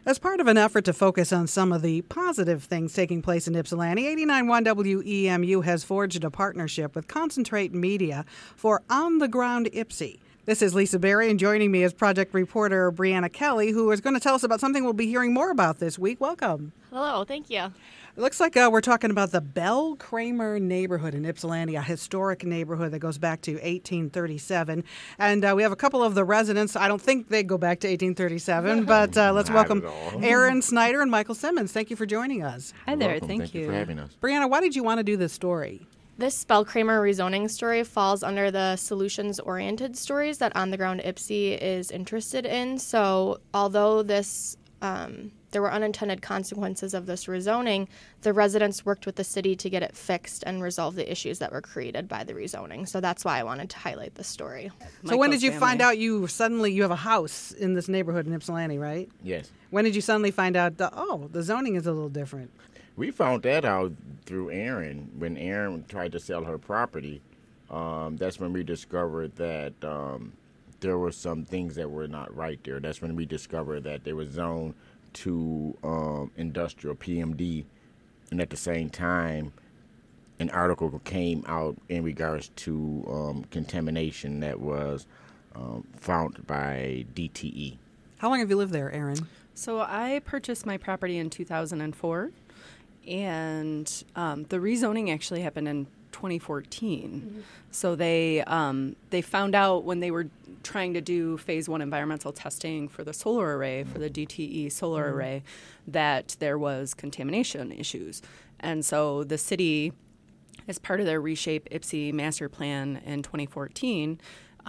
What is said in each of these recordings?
As part of an effort to focus on some of the positive things taking place in Ypsilanti, 89.1 WEMU has forged a partnership with Concentrate Media for On the Ground Ypsi. This is Lisa Berry, and joining me is project reporter Brianna Kelly, who is going to tell us about something we'll be hearing more about this week. Welcome. Hello, thank you. It looks like we're talking about the Bell Kramer neighborhood in Ypsilanti, a historic neighborhood that goes back to 1837. And we have a couple of the residents. I don't think they go back to 1837, but let's welcome Aaron Snyder and Michael Simmons. Thank you for joining us. Hi there, Welcome. thank you for having us. Brianna, why did you want to do this story? This Bell Kramer rezoning story falls under the solutions-oriented stories that On the Ground Ypsi is interested in. So although there were unintended consequences of this rezoning, the residents worked with the city to get it fixed and resolve the issues that were created by the rezoning. So that's why I wanted to highlight this story. So when did you find out you have a house in this neighborhood in Ypsilanti, right? Yes. When did you suddenly find out the zoning is a little different? We found that out through Aaron. When Aaron tried to sell her property, that's when we discovered that there were some things that were not right there. That's when we discovered that they were zoned to industrial PMD. And at the same time, an article came out in regards to contamination that was found by DTE. How long have you lived there, Aaron? So I purchased my property in 2004, and the rezoning actually happened in 2014. Mm-hmm. So they found out when they were trying to do phase 1 environmental testing for the solar array, for the DTE solar array, that there was contamination issues. And so the city, as part of their Reshape Ypsi master plan in 2014,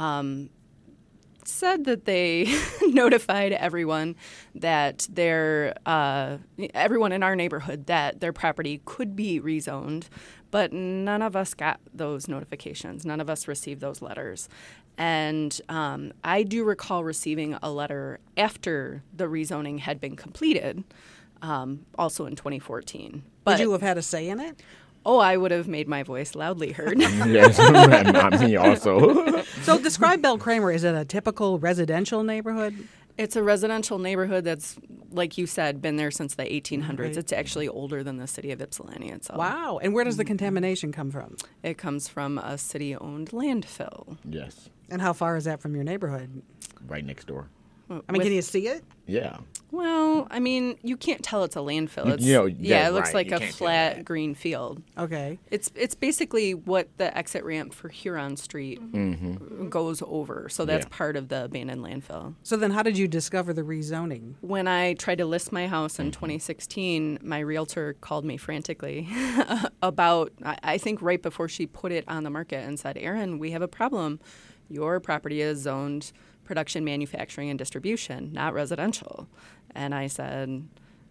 said that they notified everyone that everyone in our neighborhood that their property could be rezoned, but none of us got those notifications. None of us received those letters. And I do recall receiving a letter after the rezoning had been completed, also in 2014. But, Would you have had a say in it? Oh, I would have made my voice loudly heard. Yes, and me also. So describe Bell Kramer. Is it a typical residential neighborhood? It's a residential neighborhood that's, like you said, been there since the 1800s. Right. It's actually older than the city of Ypsilanti itself. Wow. And where does the contamination come from? It comes from a city-owned landfill. Yes. And how far is that from your neighborhood? Right next door. I mean, can you see it? Yeah. Well, I mean, you can't tell it's a landfill. It's, it looks like a flat green field. Okay. It's basically what the exit ramp for Huron Street goes over. So that's part of the abandoned landfill. So then how did you discover the rezoning? When I tried to list my house in 2016, my realtor called me frantically about, I think right before she put it on the market, and said, Aaron, we have a problem. Your property is zoned production, manufacturing, and distribution, not residential. And I said,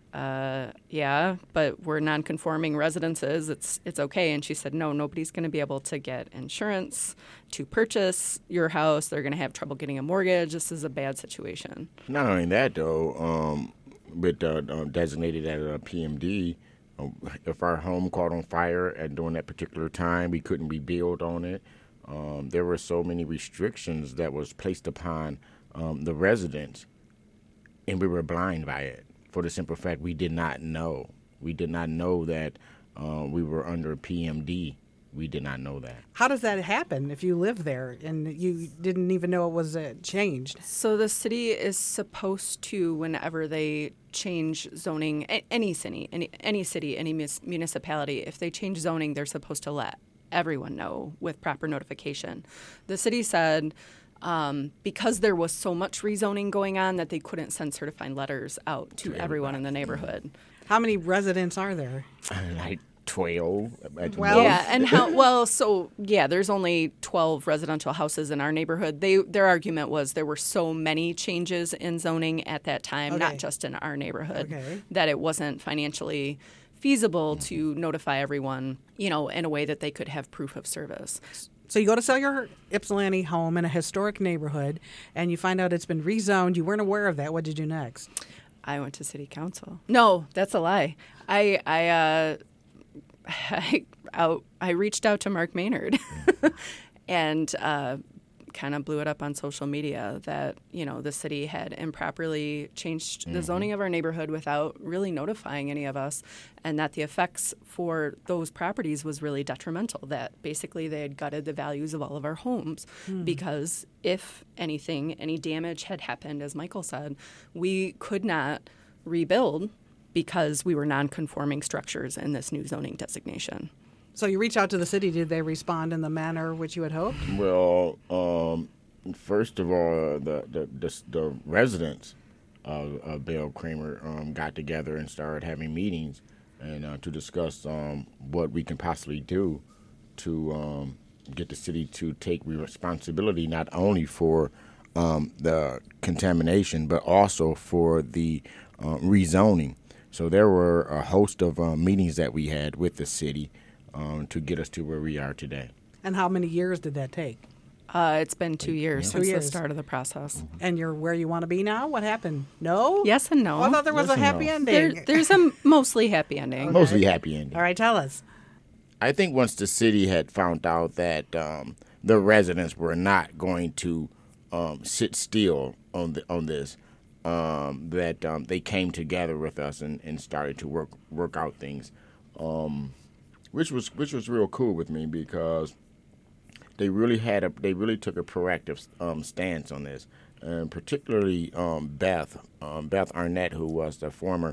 yeah, but we're non-conforming residences. It's okay. And she said, no, nobody's going to be able to get insurance to purchase your house. They're going to have trouble getting a mortgage. This is a bad situation. Not only that, though, with designated as a PMD, if our home caught on fire and during that particular time, we couldn't rebuild on it. There were so many restrictions that was placed upon the residents, and we were blind by it for the simple fact we did not know. We did not know that we were under PMD. We did not know that. How does that happen if you live there and you didn't even know it was changed? So the city is supposed to, whenever they change zoning, any city, any municipality, if they change zoning, they're supposed to let everyone know with proper notification. The city said because there was so much rezoning going on that they couldn't send certifying letters out to everyone in the neighborhood. How many residents are there? Like 12. Yeah, and there's only 12 residential houses in our neighborhood. Their argument was there were so many changes in zoning at that time, not just in our neighborhood, that it wasn't financially feasible to notify everyone, in a way that they could have proof of service. So you go to sell your Ypsilanti home in a historic neighborhood, and you find out it's been rezoned. You weren't aware of that. What did you do next? I went to city council. No, that's a lie. I reached out to Mark Maynard, and kind of blew it up on social media that, the city had improperly changed the zoning of our neighborhood without really notifying any of us, and that the effects for those properties was really detrimental, that basically they had gutted the values of all of our homes because if anything, any damage had happened, as Michael said, we could not rebuild because we were non-conforming structures in this new zoning designation. So you reach out to the city. Did they respond in the manner which you had hoped? Well, first of all, the residents of Belle Kramer got together and started having meetings and to discuss what we can possibly do to get the city to take responsibility not only for the contamination but also for the rezoning. So there were a host of meetings that we had with the city to get us to where we are today. And how many years did that take? It's been 2 years since 2 years. the start of the process. And you're where you want to be now? What happened? No? Yes and no. Oh, I thought there was Yes a and happy no. ending. There's a mostly happy ending. Mostly happy ending. All right, tell us. I think once the city had found out that the residents were not going to sit still on this, that they came together with us and started to work out things, which was real cool with me because they really took a proactive stance on this, and particularly Beth Arnett, who was the former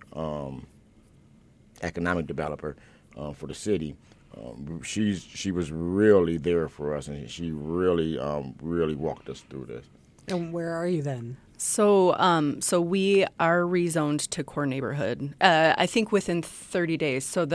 economic developer for the city. She was really there for us, and she really walked us through this. And where are you then? So we are rezoned to core neighborhood. I think within 30 days. So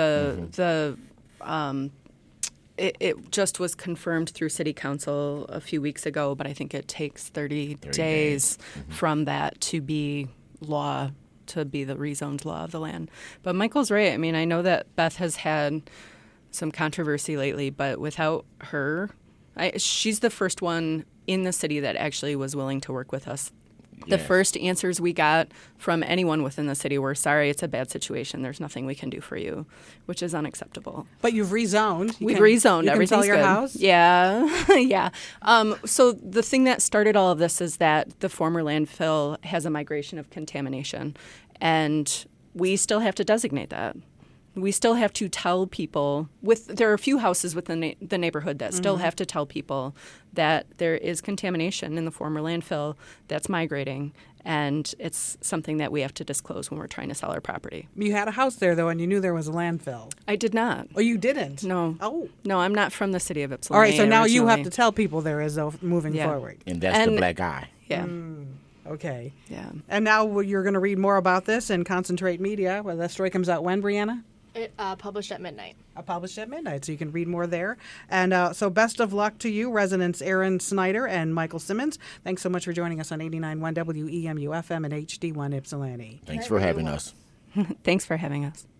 it just was confirmed through City Council a few weeks ago, but I think it takes 30 days from that to be law, to be the rezoned law of the land. But Michael's right. I mean, I know that Beth has had some controversy lately, but without her, she's the first one in the city that actually was willing to work with us. The Yes. first answers we got from anyone within the city were, sorry, it's a bad situation. There's nothing we can do for you, which is unacceptable. But you've rezoned. We've rezoned. You can Everything's sell your good. house? Yeah. Yeah. So the thing that started all of this is that the former landfill has a migration of contamination, and we still have to designate that. We still have to tell people, there are a few houses within the neighborhood that still have to tell people that there is contamination in the former landfill that's migrating, and it's something that we have to disclose when we're trying to sell our property. You had a house there, though, and you knew there was a landfill. I did not. Oh, you didn't? No. Oh. No, I'm not from the city of Ypsilanti. All right, so now you have originally. to tell people there is, though, moving Yeah. forward. And that's the And- black eye. Yeah. Okay. Yeah. And now you're going to read more about this in Concentrate Media. Well, that story comes out when, Brianna? It published at midnight. Published at midnight, so you can read more there. And so best of luck to you, residents Aaron Snyder and Michael Simmons. Thanks so much for joining us on 89.1 WEMU FM and HD1 Ypsilanti. Thanks for having us. Thanks for having us.